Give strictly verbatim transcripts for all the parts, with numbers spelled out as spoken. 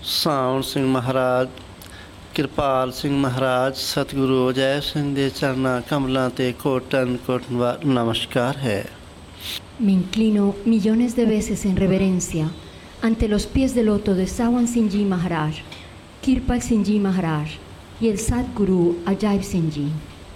ਸਾਵਣ ਸਿੰਘ ਮਹਾਰਾਜ, ਕਿਰਪਾਲ ਸਿੰਘ ਮਹਾਰਾਜ, ਸਤਿਗੁਰੂ ਅਜੈਬ ਸਿੰਘ ਦੇ ਚਰਨਾਂ ਕਮਲਾਂ ਤੇ ਕੋਟਨ ਕੋਟਨ ਨਮਸਕਾਰ ਹੈ। Me inclino millones de veces en reverencia ante los pies de loto de Sawan Singh Ji Maharaj, Kirpal Singh Ji Maharaj y el Sadguru Ajaib Singh Ji।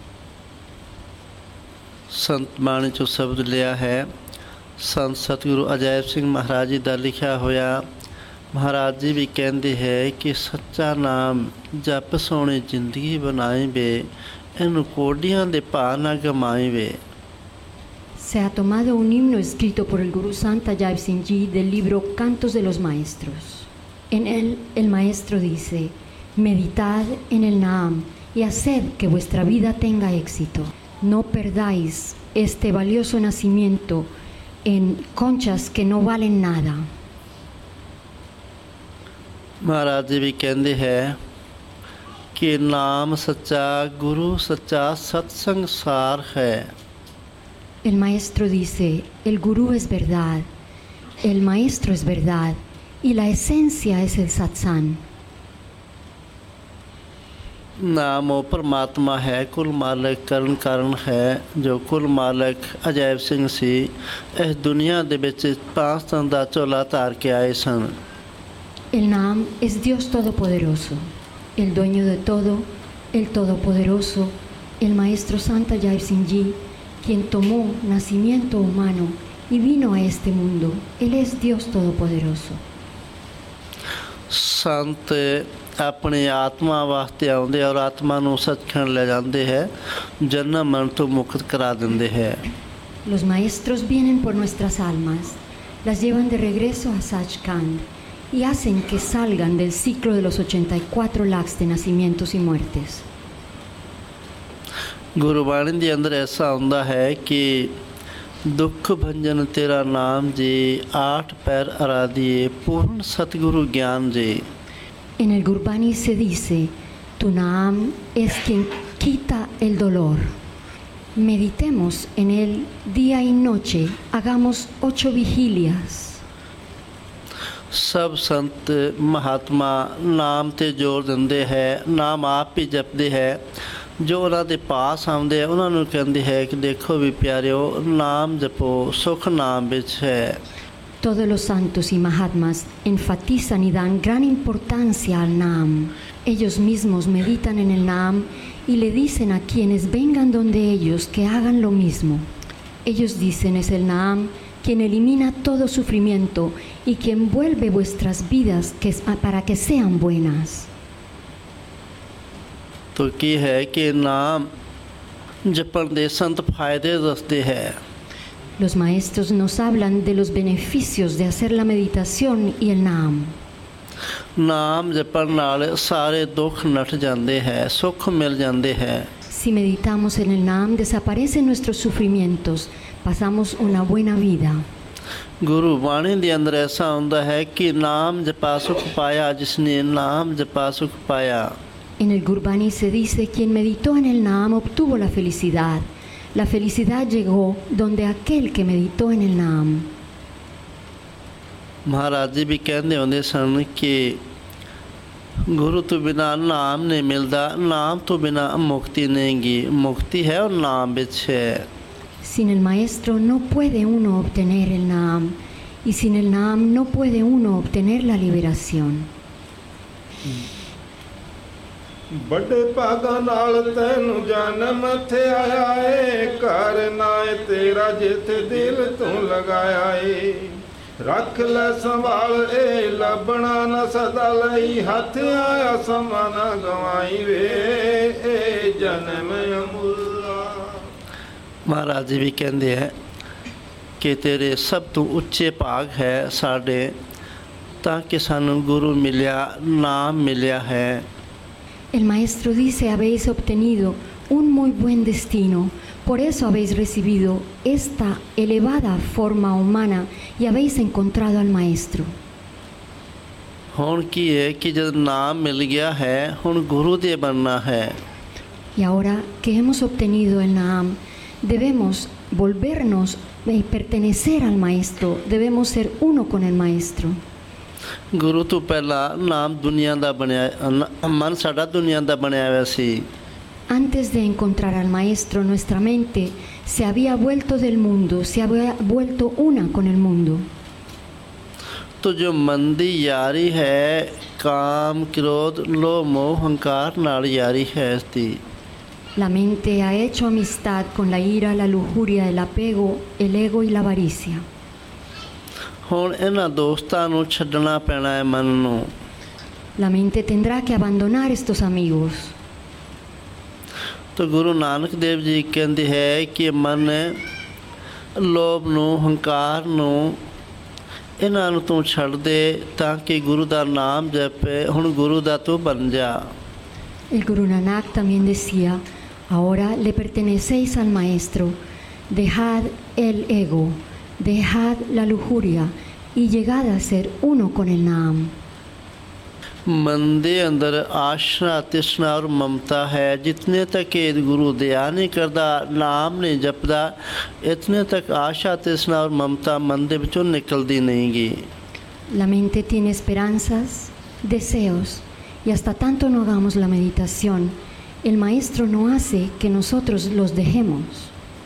ਸੰਤ ਬਾਣੀ ਚੋਂ ਸ਼ਬਦ ਲਿਆ ਹੈ। ਸੰਤ ਸਤਿਗੁਰੂ ਅਜਾਇਬ ਸਿੰਘ ਮਹਾਰਾਜ ਜੀ ਦਾ ਲਿਖਿਆ ਹੋਇਆ। ਮਹਾਰਾਜ ਜੀ ਵੀ ਕਹਿੰਦੇ ਹੈ ਕਿ ਸੱਚਾ ਨਾਮ ਜਪ ਸੋਹਣੀ ਜ਼ਿੰਦਗੀ ਬਣਾਈ ਵੇ, ਇਹਨੂੰ ਕੋਡੀਆਂ ਦੇ ਭਾਅ ਨਾ ਗਮਾਈ ਵੇ। Se ha tomado un himno escrito por el Guru Sant Ajaib Singh Ji del libro Cantos de los Maestros. En él el maestro dice: meditad en el Naam y haced que vuestra vida tenga éxito. No perdáis este valioso nacimiento en conchas que no valen nada. Maharaj ਜੀ ਵੀ ਕਹਿੰਦੇ ਹੈ ਕਿ ਨਾਮ ਸੱਚਾ, ਗੁਰੂ ਸੱਚਾ, ਸਤਸੰਗ ਸਾਰ ਹੈ। El maestro dice: el gurú es verdad, el maestro es verdad y la esencia es el satsang. ਨਾਮ ਉਹ ਪਰਮਾਤਮਾ ਹੈ, ਕੁਲ ਮਾਲਕ ਕਰਨ ਕਾਰਨ ਹੈ। ਜੋ ਕੁਲ ਮਾਲਕ ਅਜਾਇਬ ਸਿੰਘ ਸੀ, ਇਸ ਦੁਨੀਆ ਦੇ ਵਿੱਚ ਪੰਜ ਤਨ ਦਾ ਝੋਲਾ ਧਾਰ ਕੇ ਆਏ ਸਨ। El Naam es Dios Todopoderoso, el dueño de todo, el Todopoderoso, el Maestro Sant Ajaib Singh Ji, quien tomó nacimiento humano y vino a este mundo. Él es Dios Todopoderoso. ਸੰਤ ਆਪਣੀ ਆਤਮਾ ਵਾਸਤੇ ਆਉਂਦੇ ਔਰ ਆਤਮਾ ਨੂੰ ਸੱਚਖੰਡ ਲੈ ਜਾਂਦੇ ਹੈ, ਜਨਮ ਮਰਨ ਤੋਂ ਮੁਕਤ ਕਰਾ ਦਿੰਦੇ ਹੈ। Los maestros vienen por nuestras almas, las llevan de regreso a Sachkhand y hacen que salgan del ciclo de los ochenta y cuatro lakhs de nacimientos y muertes. Gurbani ਦੇ ਅੰਦਰ ਐਸਾ ਹੁੰਦਾ ਹੈ ਕਿ ਦੁੱਖ ਭੰਜਨ ਤੇਰਾ ਨਾਮ ਜੀ, ਆਠ ਪੈਰ ਅਰਾਧੀਏ, ਪੂਰਨ ਸਤਿਗੁਰੂ ਗਿਆਨ ਜੀ। En el Gurbani se dice: tu Naam es quien quita el dolor. Meditemos en él día y noche, hagamos ocho vigilias. ਸਭ ਸੰਤ ਮਹਾਤਮਾ ਨਾਮ 'ਤੇ ਜ਼ੋਰ ਦਿੰਦੇ ਹੈ, ਨਾਮ ਆਪ ਹੀ ਜਪਦੇ ਹੈ। ਜੋ ਉਹਨਾਂ ਦੇ ਪਾਸ ਆਉਂਦੇ ਆ ਉਹਨਾਂ ਨੂੰ ਕਹਿੰਦੇ ਹੈ ਕਿ ਦੇਖੋ ਵੀ ਪਿਆਰਿਓ, ਨਾਮ ਜਪੋ, ਸੁਖ ਨਾਮ ਵਿੱਚ ਹੈ। Todos los santos y mahatmas enfatizan y dan gran importancia al Naam. Ellos mismos meditan en el Naam y le dicen a quienes vengan donde ellos que hagan lo mismo. Ellos dicen: es el Naam quien elimina todo sufrimiento y quien vuelve vuestras vidas que, para que sean buenas. तो ਕੀ ਹੈ ਕਿ ਨਾਮ ਜਪਣ ਦੇ ਸੰਤ ਫਾਇਦੇ ਦੱਸਦੇ ਹੈ। Los maestros nos hablan de los beneficios de hacer la meditación y el Naam. ਨਾਮ ਜਪਣ ਨਾਲ ਸਾਰੇ ਦੁੱਖ ਨੱਠ ਜਾਂਦੇ ਹੈ, ਸੁੱਖ ਮਿਲ ਜਾਂਦੇ ਹੈ। Si meditamos en el Naam, desaparecen nuestros sufrimientos, pasamos una buena vida. ਗੁਰੂ ਬਾਣੀ ਦੇ ਅੰਦਰ ਐਸਾ ਹੁੰਦਾ ਹੈ ਕਿ ਨਾਮ ਜਪਾ ਸੁਖ ਪਾਇਆ, ਜਿਸਨੇ ਨਾਮ ਜਪਾ ਸੁਖ ਪਾਇਆ। En el Gurbani se dice: quien meditó en el Naam obtuvo la felicidad. La felicidad llegó donde aquel que meditó en el Naam. Maharaj ਜੀ ਵੀ ਕਹਿੰਦੇ ਹੁੰਦੇ ਸਨ ਕਿ ਗੁਰੂ ਤੋਂ ਬਿਨਾਂ ਨਾਮ ਨਹੀਂ ਮਿਲਦਾ, ਨਾਮ ਤੋਂ ਬਿਨਾਂ ਮੁਕਤੀ ਨਹੀਂ ਗੀ। ਮੁਕਤੀ ਹੈ ਉਹ ਨਾਮ ਵਿੱਚ ਹੈ। Sin el maestro no puede uno obtener el Naam, y sin el Naam no puede uno obtener la liberación. ਵੱਡੇ ਭਾਗਾਂ ਨਾਲ ਤੈਨੂੰ ਜਨਮ ਇੱਥੇ ਆਇਆ ਏ, ਘਰ ਨਾ ਏ ਤੇਰਾ ਜਿੱਥੇ ਦਿਲ ਤੂੰ ਲਗਾਇਆ ਏ। ਰੱਖ ਲੈ ਸੰਭਾਲ ਏ, ਲੱਭਣਾ ਨਾ ਸਦਾ ਲਈ, ਹੱਥ ਆਇਆ ਸਮਾਂ ਨਾ ਗਵਾਈ ਵੇ, ਏ ਜਨਮ ਅਮੁੱਲਾ। ਮਹਾਰਾਜ ਜੀ ਵੀ ਕਹਿੰਦੇ ਹੈ ਕਿ ਤੇਰੇ ਸਭ ਤੋਂ ਉੱਚੇ ਭਾਗ ਹੈ ਸਾਡੇ, ਤਾਂ ਕਿ ਸਾਨੂੰ ਗੁਰੂ ਮਿਲਿਆ, ਨਾਮ ਮਿਲਿਆ ਹੈ। El maestro dice: habéis obtenido un muy buen destino, por eso habéis recibido esta elevada forma humana y habéis encontrado al maestro. ਹੁਣ ਕੀ ਹੈ ਕਿ ਜਦ ਨਾਮ ਮਿਲ ਗਿਆ ਹੈ, ਹੁਣ ਗੁਰੂ ਦੇ ਬਣਨਾ ਹੈ। Y ahora que hemos obtenido el Naam, debemos volvernos y pertenecer al maestro, debemos ser uno con el maestro. ਗੁਰੂ ਤੋਂ ਪਹਿਲਾਂ ਨਾਮ ਦੁਨੀਆ ਦਾ ਬਣਿਆ ਮਨ ਸਾਡਾ ਦੁਨੀਆ ਦਾ ਬਣਿਆ ਹੋਇਆ ਸੀ। Antes de encontrar al Maestro, nuestra mente se había vuelto del mundo, se había vuelto una con el mundo. तो जो मन ਦੀ ਯਾਰੀ ਹੈ ਕਾਮ ਕ੍ਰੋਧ ਲੋਭ ਮੋਹ ਹੰਕਾਰ ਨਾਲ ਯਾਰੀ ਹੈ ਇਸ ਦੀ। La mente ha hecho amistad con la ira, la lujuria, el apego, el ego y la avaricia. ਹੁਣ ਇਹਨਾਂ ਦੋਸਤਾਂ ਨੂੰ ਛੱਡਣਾ ਪੈਣਾ ਹੈ ਮਨ ਨੂੰ। La mente tendrá que abandonar estos amigos. तो गुरु नानक देव जी कहते हैं कि मन ਲੋਭ ਨੂੰ ਹੰਕਾਰ ਨੂੰ ਇਹਨਾਂ ਨੂੰ ਤੂੰ ਛੱਡ ਦੇ ਤਾਂ ਕਿ ਗੁਰੂ ਦਾ ਨਾਮ ਜਪੇ। ਹੁਣ ਗੁਰੂ ਦਾ ਤੂੰ ਬਣ ਜਾ। El Guru Nanak también decía, ahora le pertenecéis al Maestro, dejad el ego, dejad la lujuria y llegad a ser uno con el Naam. मन ਦੇ ਅੰਦਰ ਆਸ਼ਾ ਤ੍ਰਿਸ਼ਨਾ ਔਰ ਮਮਤਾ ਹੈ। ਜਿਤਨੇ ਤੱਕ ਇਹ ਗੁਰੂ ਦਇਆ ਨਹੀਂ ਕਰਦਾ ਨਾਮ ਨਹੀਂ ਜਪਦਾ ਇਤਨੇ ਤੱਕ ਆਸ਼ਾ ਤ੍ਰਿਸ਼ਨਾ ਔਰ ਮਮਤਾ ਮਨ ਦੇ ਵਿੱਚੋਂ ਨਿਕਲਦੀ ਨਹੀਂ ਗੀ। La mente tiene esperanzas, deseos y hasta tanto no hagamos la meditación, el Maestro no hace que nosotros los dejemos.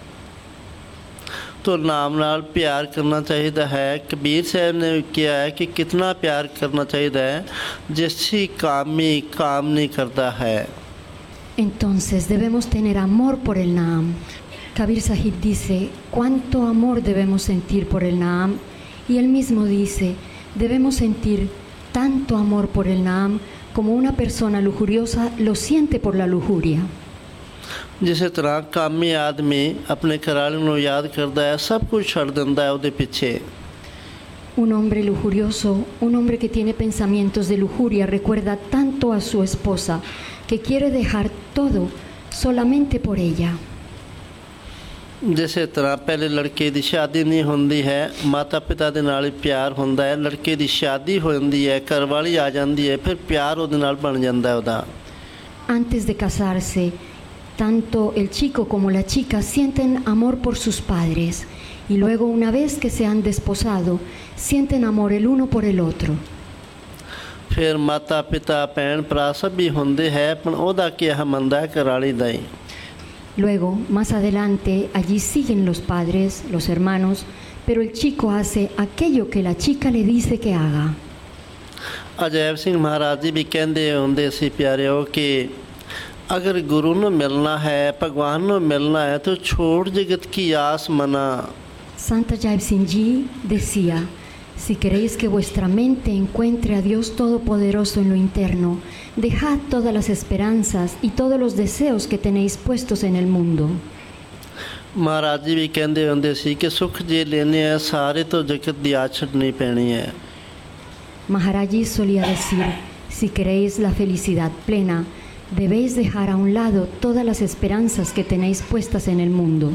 तो नाम नाल प्यार करना चाहिए है। कबीर साहब ने किया है कि कितना प्यार करना चाहिए है जिसकी कामी काम नहीं करता है। Entonces debemos tener amor por el Naam. Kabir Sahib dice, cuánto amor debemos sentir por el Naam, y él mismo dice, debemos sentir tanto amor por el Naam como una persona lujuriosa lo siente por la lujuria. जिस तरह कामी आदमी अपने घरवाले ਨੂੰ याद करता है सब कुछ ਛੱਡ ਦਿੰਦਾ ਹੈ ਉਹਦੇ ਪਿੱਛੇ। Un hombre lujurioso, un hombre que tiene pensamientos de lujuria, recuerda tanto a su esposa que quiere dejar todo solamente por ella. ਜਿਸੇ ਤਰ੍ਹਾਂ ਪਹਿਲੇ ਲੜਕੇ ਦੀ ਸ਼ਾਦੀ ਨਹੀਂ ਹੁੰਦੀ ਹੈ ਮਾਤਾ ਪਿਤਾ ਦੇ ਨਾਲ ਹੀ ਪਿਆਰ ਹੁੰਦਾ ਹੈ। ਲੜਕੇ ਦੀ ਸ਼ਾਦੀ ਹੋ ਜਾਂਦੀ ਹੈ ਘਰਵਾਲੀ ਆ ਜਾਂਦੀ ਹੈ ਫਿਰ ਪਿਆਰ ਉਹਦੇ ਨਾਲ ਬਣ ਜਾਂਦਾ ਹੈ ਉਹਦਾ। Antes de casarse, tanto el chico como la chica sienten amor por sus padres y luego una vez que se han desposado sienten amor el uno por el otro. फिर माता पिता भैन भरा सब भी होंदे है पर ओदा क्या मंदा है घरवाली दा ही। Luego, más adelante, allí siguen los padres, los hermanos, pero el chico hace aquello que la chica le dice que haga. Ajaib सिंह महाराज जी भी कहते होंदे सी प्यारे कि अगर गुरु ने मिलना है भगवान ने मिलना है तो छोड़ जगत की आस मना। Sant Ajay Singh Ji decía, si queréis que vuestra mente encuentre a Dios Todopoderoso en lo interno, dejad todas las esperanzas y todos los deseos que tenéis puestos en el mundo. महाराज जी भी कहते होंदे सी कि सुख जे लेने हैं सारे तो जगत दी आस छड्डनी पैनी है। Maharaj Ji solía decir, si queréis la felicidad plena, debéis dejar a un lado todas las esperanzas que tenéis puestas en el mundo.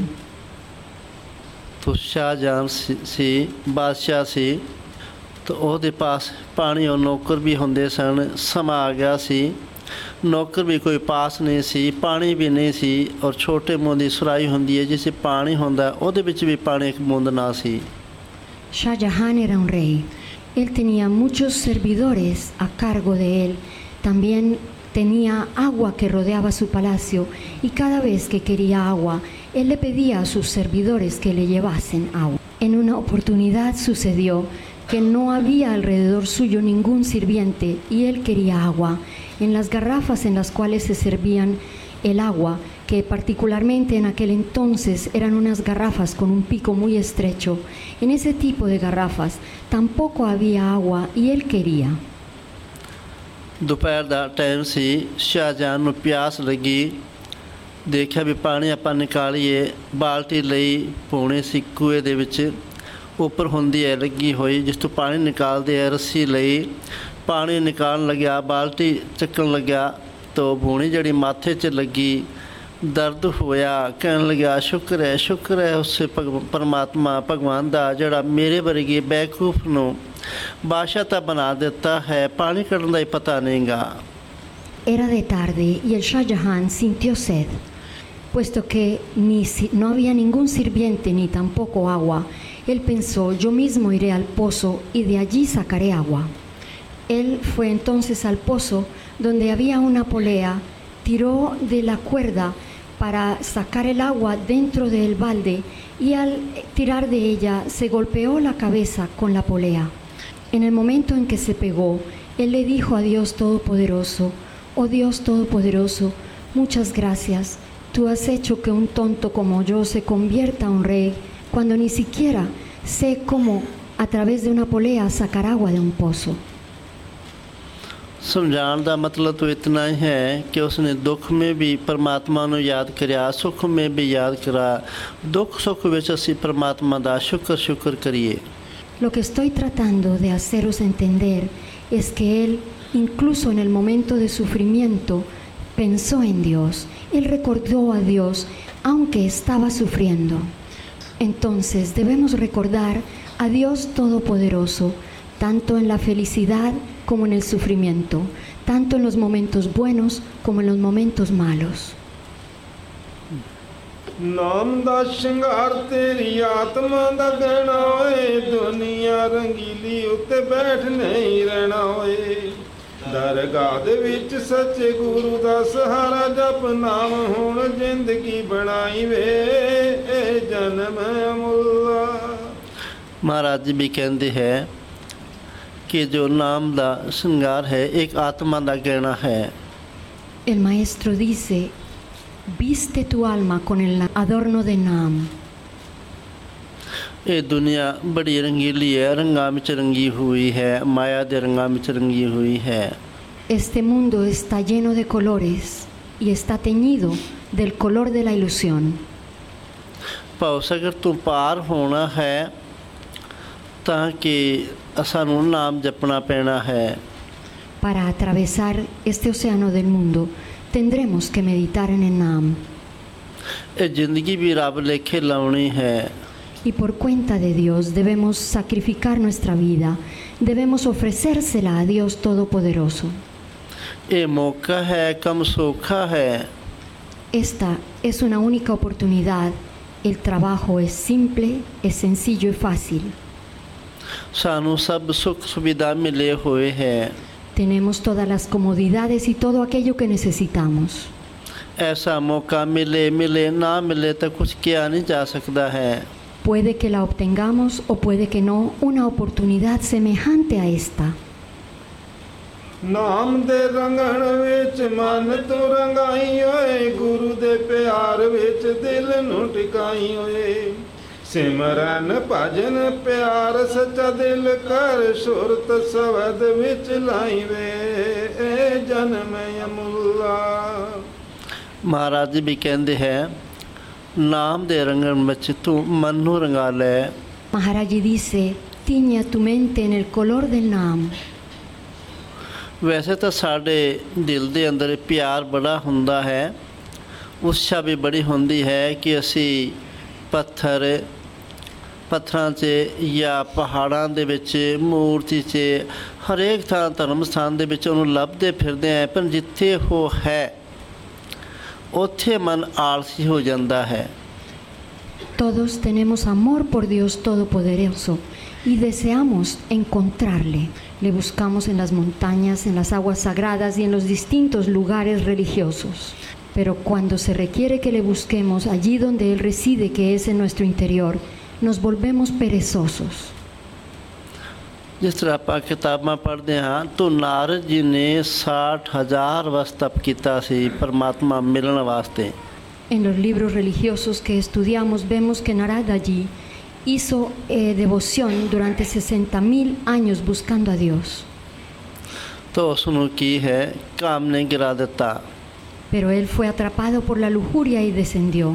तो शाहजहां सी बादशाह सी तो ਉਹਦੇ ਪਾਸ ਪਾਣੀ ਉਹ ਨੌਕਰ ਵੀ ਹੁੰਦੇ ਸਨ। ਸਮਾਂ ਆ ਗਿਆ ਸੀ ਨੌਕਰ ਵੀ ਕੋਈ ਪਾਸ ਨਹੀਂ ਸੀ ਪਾਣੀ ਵੀ ਨਹੀਂ ਸੀ ਔਰ ਛੋਟੇ ਮੂੰਹ ਦੀ ਸੁਰਾਈ ਹੁੰਦੀ ਹੈ ਜਿਸ 'ਚ ਪਾਣੀ ਹੁੰਦਾ ਉਹਦੇ ਵਿੱਚ ਵੀ ਪਾਣੀ ਇੱਕ ਬੂੰਦ ਨਾ ਸੀ। Shah Jahan era un rey. Él tenía muchos servidores a cargo de él. También tenía agua que rodeaba su palacio y cada vez que quería agua, él le pedía a sus servidores que le llevasen agua. En una oportunidad sucedió que no había alrededor suyo ningún sirviente y él quería agua. En las garrafas en las cuales se servían el agua, que particularmente en aquel entonces eran unas garrafas con un pico muy estrecho, en ese tipo de garrafas tampoco había agua y él quería. ਦੁਪਹਿਰ ਦਾ ਟਾਈਮ ਸੀ ਸ਼ਾਹਜਹਾਨ ਨੂੰ ਪਿਆਸ ਲੱਗੀ ਦੇਖਿਆ ਵੀ ਪਾਣੀ ਆਪਾਂ ਨਿਕਾਲੀਏ ਬਾਲਟੀ ਲਈ ਪੌਣੇ ਸੀ ਕੂਏ ਦੇ ਵਿੱਚ ਉੱਪਰ ਹੁੰਦੀ ਹੈ ਲੱਗੀ ਹੋਈ ਜਿਸ ਤੋਂ ਪਾਣੀ ਨਿਕਾਲਦੇ ਹੈ ਰੱਸੀ ਲਈ ਪਾਣੀ ਨਿਕਾਲਣ ਲੱਗਿਆ ਬਾਲਟੀ ਚੱਕਣ ਲੱਗਿਆ ਤਾਂ ਪੌਣੀ ਜਿਹੜੀ ਮਾਥੇ 'ਚ ਲੱਗੀ ਦਰਦ ਹੋਇਆ ਕਹਿਣ ਲੱਗਿਆ ਸ਼ੁਕਰ ਹੈ ਸ਼ੁਕਰ ਹੈ ਉਸੇ ਪਰਮਾਤਮਾ ਭਗਵਾਨ ਦਾ ਜਿਹੜਾ ਮੇਰੇ ਵਰਗੇ ਬੇਵਕੂਫ ਨੂੰ बादशाह ता बना देता है पानी कढ़ने का पता नहीं गा। Era de tarde y el Shah Jahan sintió sed. Puesto que ni si, no había ningún sirviente ni tampoco agua, él pensó, yo mismo iré al pozo y de allí sacaré agua. Él fue entonces al pozo donde había una polea, tiró de la cuerda para sacar el agua dentro del balde y al tirar de ella se golpeó la cabeza con la polea. En el momento en que se pegó, él le dijo a Dios Todopoderoso: «Oh Dios Todopoderoso, muchas gracias. Tú has hecho que un tonto como yo se convierta en un rey cuando ni siquiera sé cómo a través de una polea sacar agua de un pozo». ਸਮਝਾਉਣ ਦਾ ਮਤਲਬ ਤਾਂ ਇਤਨਾ ਹੀ ਹੈ ਕਿ ਉਸਨੇ ਦੁੱਖ में भी परमात्मा ਨੂੰ ਯਾਦ ਕਰਿਆ, ਸੁੱਖ में भी याद करा। ਦੁੱਖ ਸੁੱਖ ਵਿੱਚ ਅਸੀਂ परमात्मा ਦਾ ਸ਼ੁਕਰ ਸ਼ੁਕਰ ਕਰੀਏ। Lo que estoy tratando de haceros entender es que él, incluso en el momento de sufrimiento, pensó en Dios. Él recordó a Dios aunque estaba sufriendo. Entonces debemos recordar a Dios Todopoderoso, tanto en la felicidad como en el sufrimiento, tanto en los momentos buenos como en los momentos malos. ਨਾਮ ਦਾ ਸ਼ਿੰਗਾਰ ਤੇਰੀ ਆਤਮਾ ਦਾ ਗਹਿਣਾ ਓਏ, ਦੁਨੀਆ ਰੰਗੀਲੀ ਉੱਤੇ ਬੈਠ ਨਹੀਂ ਰਹਿਣਾ ਓਏ। ਦਰਗਾਹ ਦੇ ਵਿੱਚ ਸੱਚੇ ਗੁਰੂ ਦਾ ਸਹਾਰਾ ਜਪ ਨਾਮ ਹੁਣ ਜ਼ਿੰਦਗੀ ਬਣਾਈ ਵੇ ਇਹ ਜਨਮ ਅਮੁੱਲਾ। ਮਹਾਰਾਜ ਜੀ ਵੀ ਕਹਿੰਦੇ ਹੈ ਕਿ ਜੋ ਨਾਮ ਦਾ ਸ਼ਿੰਗਾਰ ਹੈ ਇੱਕ ਆਤਮਾ ਦਾ ਗਹਿਣਾ ਹੈ। El maestro dice: viste tu alma con el adorno de Naam. ਇਹ ਦੁਨੀਆ ਬੜੀ ਰੰਗੀਲੀ ਹੈ, ਰੰਗਾਂ ਵਿੱਚ ਰੰਗੀ ਹੋਈ ਹੈ, ਮਾਇਆ ਦੇ ਰੰਗਾਂ ਵਿੱਚ ਰੰਗੀ ਹੋਈ ਹੈ। Este mundo está lleno de colores y está teñido del color de la ilusión. ਭਾਵ ਅਗਰ ਤੂੰ ਪਾਰ ਹੋਣਾ ਹੈ ਤਾਂ ਕਿ ਸਾਨੂੰ ਨਾਮ ਜਪਣਾ ਪੈਣਾ ਹੈ। Para atravesar este océano del mundo tendremos que meditar en el Naam. ਇਹ ਜ਼ਿੰਦਗੀ ਵੀ ਰੱਬ ਲੇਖੇ ਲਾਉਣੀ ਹੈ। Y por cuenta de Dios debemos sacrificar nuestra vida, debemos ofrecérsela a Dios Todopoderoso. ਇਹ ਮੌਕਾ ਹੈ, ਕੰਮ ਸੌਖਾ ਹੈ। Esta es una única oportunidad. El trabajo es simple, es sencillo y fácil. ਸਾਨੂੰ ਸਭ ਸੁੱਖ ਸੁਵਿਧਾ ਮਿਲੇ ਹੋਏ ਹੈ। Tenemos todas las comodidades y todo aquello que necesitamos. ऐसा मौका मिले मिले ना मिले तो कुछ किया नहीं जा सकता है। Puede que la obtengamos o puede que no, una oportunidad semejante a esta. ਨਾਮ ਦੇ ਰੰਗਣ ਵਿੱਚ ਮਨ ਤੂੰ ਰੰਗਾਈ ਓਏ, ਗੁਰੂ ਦੇ ਪਿਆਰ ਵਿੱਚ ਦਿਲ ਨੂੰ ਟਿਕਾਈ ਓਏ। ਸਿਮਰਨ ਭਜਨ ਪਿਆਰ ਸੱਚਾ ਦਿਲ ਕਰ, ਸੁਰਤ ਸਵਦ ਵਿੱਚ ਲਾਈ ਵੇ ਇਹ ਜਨਮ ਅਮੁੱਲਾ। ਮਹਾਰਾਜ ਜੀ ਵੀ ਕਹਿੰਦੇ ਹੈ ਨਾਮ ਦੇ ਰੰਗਣ ਵਿੱਚ ਤੂੰ ਮਨ ਨੂੰ ਰੰਗਾ ਲੈ। Maharaj Ji dice: tiña tu mente en el color del Naam. ਵੈਸੇ ਤਾਂ ਸਾਡੇ ਦਿਲ ਦੇ ਅੰਦਰ ਪਿਆਰ ਬੜਾ ਹੁੰਦਾ ਹੈ, ਉਤਸ਼ਾ ਵੀ ਬੜੀ ਹੁੰਦੀ ਹੈ ਕਿ ਅਸੀਂ ਪੱਥਰ ਪੱਥਰਾਂ 'ਚ ਜਾਂ ਪਹਾੜਾਂ ਦੇ ਵਿੱਚ, ਮੂਰਤੀ 'ਚ, ਹਰੇਕ ਥਾਂ ਧਰਮ ਸਥਾਨ ਦੇ ਵਿੱਚ ਉਹਨੂੰ ਲੱਭਦੇ ਫਿਰਦੇ ਹਾਂ, ਪਰ ਜਿੱਥੇ ਉਹ ਹੈ ਉੱਥੇ ਮਨ ਆਲਸੀ ਹੋ ਜਾਂਦਾ ਹੈ। Todos tenemos amor por Dios Todopoderoso y deseamos encontrarle. Le buscamos en las montañas, en las aguas sagradas y en los distintos lugares religiosos. Pero cuando se requiere que le busquemos allí donde Él reside, que es en nuestro interior, nos volvemos perezosos. ਜਿਸ ਤਰ੍ਹਾਂ ਆਪਾਂ ਕਿਤਾਬਾਂ ਪੜ੍ਹਦੇ ਹਾਂ ਤਾਂ ਨਾਰਦ ਜੀ ਨੇ ਸਾਠ ਹਜ਼ਾਰ ਵਰਸ ਤਪ ਕੀਤਾ ਸੀ ਪਰਮਾਤਮਾ ਮਿਲਣ ਵਾਸਤੇ। En los libros religiosos que estudiamos vemos que Narada Ji hizo eh, devoción durante sesenta mil años buscando a Dios. ਤਾਂ ਉਸ ਨੂੰ ਕੀ ਹੈ ਕਾਮ ਨੇ ਗਿਰਾ ਦਿੱਤਾ। Pero él fue atrapado por la lujuria y descendió.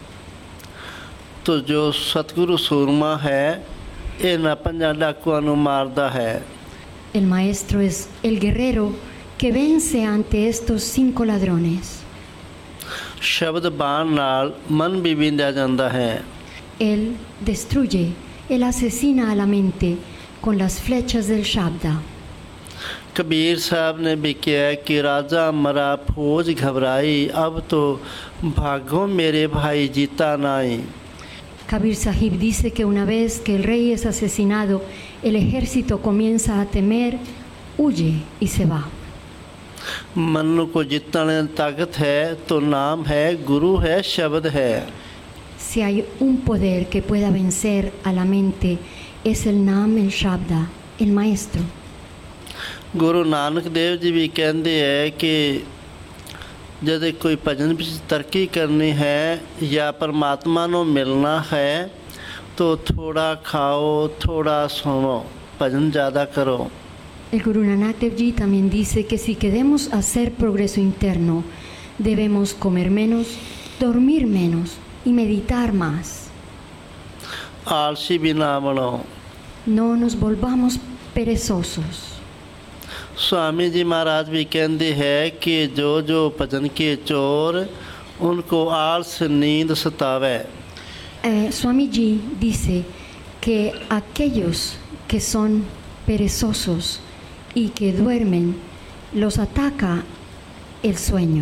ਤਾਂ ਜੋ ਸਤਿਗੁਰੂ ਸੂਰਮਾ ਹੈ ਇਹਨਾਂ ਪੰਜਾਂ ਡਾਕੂਆਂ ਨੂੰ ਮਾਰਦਾ ਹੈ। El maestro es el guerrero que vence ante estos cinco ladrones. ਸ਼ਬਦ ਬਾਣ ਨਾਲ ਮਨ ਵੀ ਵਿੰਧਿਆ ਜਾਂਦਾ ਹੈ। Él destruye, él asesina a la mente con las flechas del Shabda. Kabir साहब ने भी किया कि राजा मरा फौज घबराई, अब तो भागो मेरे भाई जीता नाई। Kabir Sahib dice que una vez que el rey es asesinado, el ejército comienza a temer huye y se va. मन नूं को जितण दी ताकत है तो नाम है, गुरु है, शब्द है। Si hay un poder que pueda vencer a la mente, es el Nam, el Shabda, el Maestro. Guru ਨਾਨਕ ਦੇਵ ਜੀ ਵੀ ਕਹਿੰਦੇ ਹੈ ਕਿ ਜਦ ਕੋਈ ਭਜਨ ਵਿੱਚ ਤਰੱਕੀ ਕਰਨੀ ਹੈ ਜਾਂ ਪਰਮਾਤਮਾ ਨੂੰ ਮਿਲਣਾ ਹੈ तो थोड़ा खाओ, थोड़ा सोओ, भजन ज़्यादा करो। El Guru Nanak Dev Ji también dice que si queremos hacer progreso interno, debemos comer menos, dormir menos y meditar más. आलसी भी ना बनो। No nos volvamos perezosos. Swami जी महाराज भी कहते हैं कि जो जो भजन के चोर उनको आलस नींद सतावे। Eh, Swami Ji dice que aquellos que son perezosos y que duermen los ataca el sueño.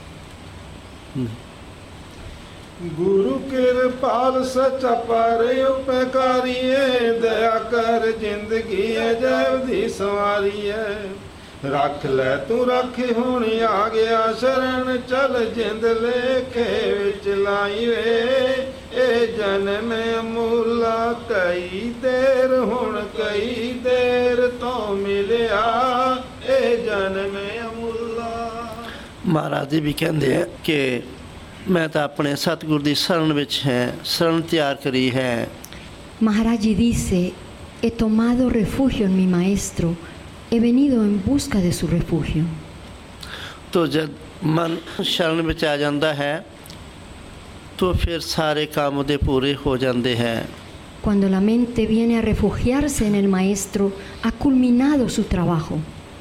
गुरु कृपाल सच्चा पर उपकारी है, दया कर जिंदगी अजैब दी सवारी है। रख ले तू रखे हुण आ गया शरण, चल जिंद लेखे विच लाई वे। ए जन्म अमूला कई देर हुण कई देर तो मिलिया, ए जन्म अमूला। महाराज जी भी कहते हैं कि मैं तो अपने सतगुरु की शरण विच है, शरण तैयार करी है। Maharaj Ji dice, he tomado refugio en mi maestro, he venido en busca de su refugio. तो जब मन शरण विच आ जाता है तो फिर सारे काम उहदे पूरे हो जाते हैं। Cuando la mente viene a refugiarse en el maestro, ha culminado su trabajo.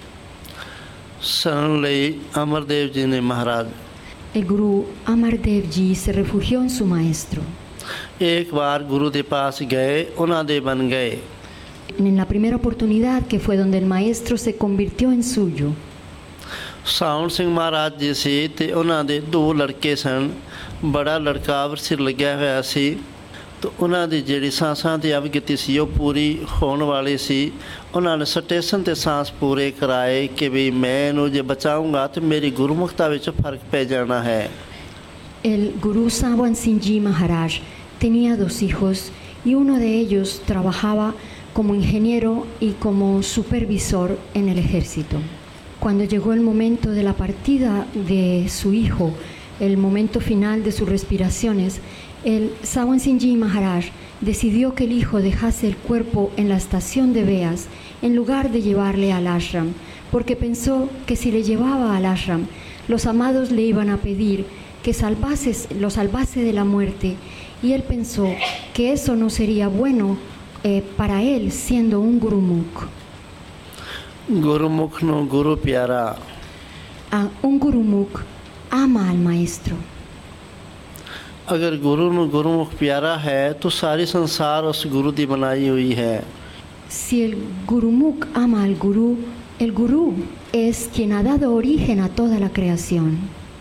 शरण लई अमरदेव जी ने महाराज। El Guru Amar Dev Ji se refugió en su maestro. एक बार गुरु के पास गए, उन्हां दे बन गए। En la primera oportunidad que fue donde el maestro se convirtió en suyo. ਸਾਉਣ ਸਿੰਘ ਮਹਾਰਾਜ ਜੀ ਸੀ ਤੇ ਉਹਨਾਂ ਦੇ ਦੋ ਲੜਕੇ ਸਨ। ਬੜਾ ਲੜਕਾਵ ਸਿਰ ਲੱਗਿਆ ਹੋਇਆ ਸੀ ਤੇ ਉਹਨਾਂ ਦੀ ਜਿਹੜੀ ਸਾਂਸਾਂ ਦੀ ਅਵਗਤੀ ਸੀ ਉਹ ਪੂਰੀ ਹੋਣ ਵਾਲੀ ਸੀ। ਉਹਨਾਂ ਨੇ ਸਟੇਸ਼ਨ ਤੇ ਸਾਂਸ ਪੂਰੇ ਕਰਾਏ ਕਿ ਵੀ ਮੈਂ ਇਹਨੂੰ ਜੇ ਬਚਾਉਂਗਾ ਤੇ ਮੇਰੀ ਗੁਰਮੁਖਤਾ ਵਿੱਚ ਫਰਕ ਪੈ ਜਾਣਾ ਹੈ। El Guru Sawan Singh Ji Maharaj tenía dos hijos y uno de ellos trabajaba como ingeniero y como supervisor en el ejército. Cuando llegó el momento de la partida de su hijo, el momento final de sus respiraciones, el Sawan Singh Ji Maharaj decidió que el hijo dejase el cuerpo en la estación de Beas en lugar de llevarle al ashram, porque pensó que si le llevaba al ashram, los amados le iban a pedir que salvase, lo salvase de la muerte, y él pensó que eso no sería bueno eh, para él siendo un Gurumukh. ਗੁਰਮੁਖ ਨੂੰ ਗੁਰੂ ਪਿਆਰਾ। A un Gurumukh ama al maestro. अगर गुरु ਨੂੰ ਗੁਰਮੁਖ ਪਿਆਰਾ ਹੈ तो सारी संसार उस गुरु ਦੀ बनाई हुई है। Si el Gurumukh ama al Guru, el Guru es quien ha dado origen a toda la creación.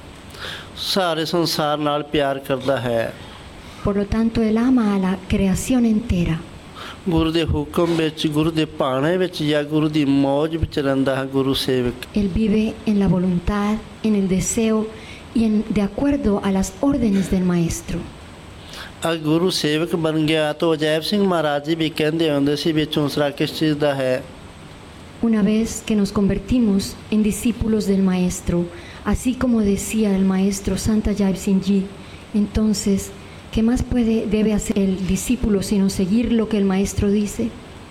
ਸਾਰੇ ਸੰਸਾਰ ਨਾਲ ਪਿਆਰ ਕਰਦਾ ਹੈ। Por lo tanto, él ama a la creación entera. ਗੁਰੂ ਦੇ ਹੁਕਮ ਵਿੱਚ, ਗੁਰੂ ਦੇ ਭਾਣੇ ਵਿੱਚ ਜਾਂ ਗੁਰੂ ਦੀ ਮੌਜ ਵਿੱਚ ਰਹਿੰਦਾ ਹੈ ਗੁਰੂ ਸੇਵਕ। Él vive en la voluntad, en el deseo y en, de acuerdo a las órdenes del maestro. ਅਗਰ ਗੁਰੂ ਸੇਵਕ ਬਣ ਗਿਆ ਤਾਂ ਅਜੈਬ ਸਿੰਘ ਮਹਾਰਾਜ ਜੀ ਵੀ ਕਹਿੰਦੇ ਹੁੰਦੇ ਸੀ ਵੀ ਚੂਸਰਾ ਕਿਸ ਚੀਜ਼ ਦਾ ਹੈ। Una vez que nos convertimos en discípulos del maestro, así como decía el maestro Santa Jai Singh Ji, entonces ¿qué más puede, debe hacer el discípulo sino seguir lo que el maestro dice?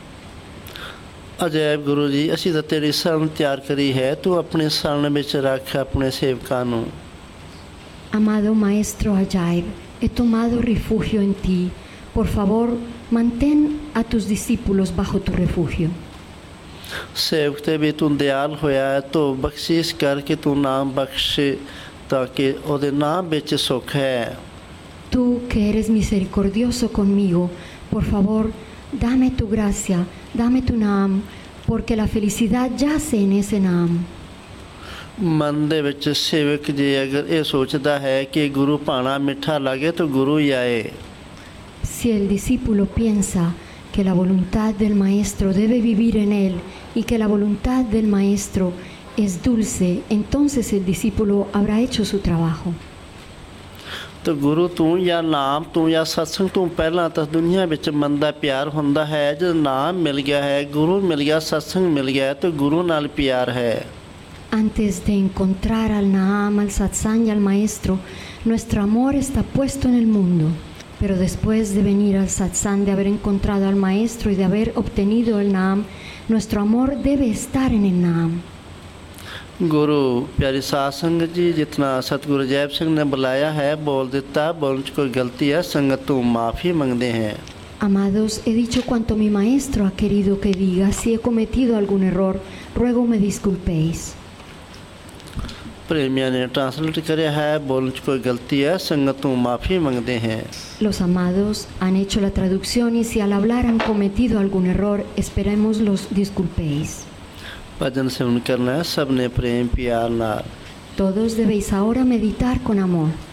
Ajaib ਗੁਰੂ ਜੀ ਅਸੀਂ ਤਾਂ ਤੇਰੀ ਸ਼ਰਨ ਤਿਆਰ ਕਰੀ ਹੈ, ਤੂੰ ਆਪਣੀ ਸ਼ਰਨ ਵਿੱਚ ਰੱਖ ਆਪਣੇ ਸੇਵਕਾਂ ਨੂੰ। Amado maestro Ajaib, he tomado refugio en ti. Por favor, mantén a tus discípulos bajo tu refugio. ਸੇਵਕ ਤੇ ਵੀ ਤੂੰ ਦਿਆਲ ਹੋਇਆ ਹੈ ਤੋ ਬਖਸ਼ਿਸ਼ ਕਰਕੇ ਤੂੰ ਨਾਮ ਬਖਸ਼ ਤਾਂ ਕਿ ਉਹਦੇ ਨਾਮ ਵਿੱਚ ਸੁੱਖ ਹੈ। Tú que eres misericordioso conmigo, por favor, dame tu gracia, dame tu naam, porque la felicidad yace en ese naam. ਮਨ ਦੇ ਵਿੱਚ ਸੇਵਕ ਜੇ ਅਗਰ ਇਹ ਸੋਚਦਾ ਹੈ ਕਿ ਗੁਰੂ ਭਾਣਾ ਮਿੱਠਾ ਲੱਗੇ ਤਾਂ ਗੁਰੂ ਹੀ ਆਏ। Si el discípulo piensa que la voluntad del Maestro debe vivir en él y que la voluntad del Maestro es dulce, entonces el discípulo habrá hecho su trabajo. तो गुरु तू या नाम तू या सत्संग तू पहला तो दुनिया विच मंदा प्यार हुंदा है जद नाम मिल गया है गुरु मिल गया सत्संग मिल गया तो गुरु नाल प्यार है. Antes de encontrar al Naam, al Satsang y al Maestro, nuestro amor está puesto en el mundo. Pero después de venir al Satsang, de haber encontrado al Maestro y de haber obtenido el Naam, nuestro amor debe estar en el Naam. गुरु प्यारी साध संगत जी जितना सतगुरु जैब सिंह ने बुलाया है बोल देता बोलने च कोई गलती है संगत तू माफ़ी मांगते हैं. Amados, he dicho cuanto mi Maestro ha querido que diga. Si he cometido algún error, ruego me disculpéis. प्रेमिया ने ट्रांसलेट कराया है बोलने च कोई गलती है संगत तू माफ़ी मांगते हैं. Los amados han hecho la traducción y si al hablar han cometido algún error, esperemos los disculpéis. भजन सेवन करना है सबने प्रेम प्यार नाल. Todos debéis ahora meditar con amor.